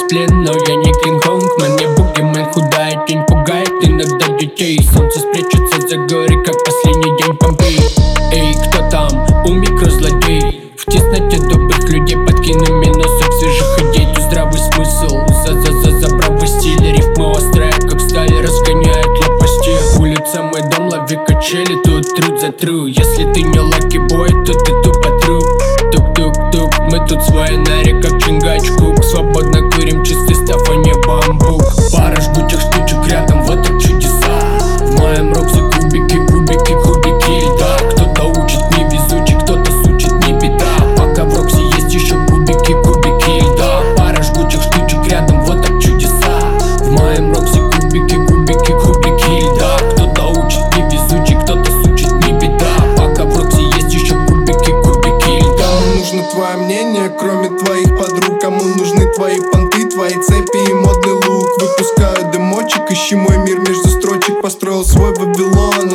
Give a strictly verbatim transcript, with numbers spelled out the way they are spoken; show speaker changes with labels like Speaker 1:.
Speaker 1: дисциплин, но я не Кинг-Конг. Мне бугимен худая тень пугает иногда детей. Солнце спрячется за горы, как последний день Помпей. Эй, кто там? У микрозлодей. В тесноте добрых людей подкину минусов свежих идей. Тут здравый смысл, за-за-за забравый стиль. Рифмы острые, как сталь, разгоняет лопасти. Улица мой дом, лови качели, тут труд за тру. Если ты не лаки-бой, то ты тупо труп. Тук-тук-тук, мы тут свои нари, как Чингачгук. Свободно курим, чистый став, а не бамбук. Пара жгучих штучек рядом, вот так чудеса. В моем роксе кубики, кубики, кубики льда. Кто-то учит невезучий, кто-то сучит, не беда. Пока в роксе есть еще кубики, кубики льда. Пара жгучих штучек рядом, вот так чудеса. В моем роксе кубики, кубики, кубики льда. Кто-то учит невезучий, кто-то сучит, не беда. Пока в роксе есть еще кубики, кубики льда.
Speaker 2: Кому нужно твое мнение, кроме твоих подруг? Кому нужны твои понты, твои цепи и модный лук? Выпускаю дымочек, ищи мой мир между строчек. Построил свой Вавилон,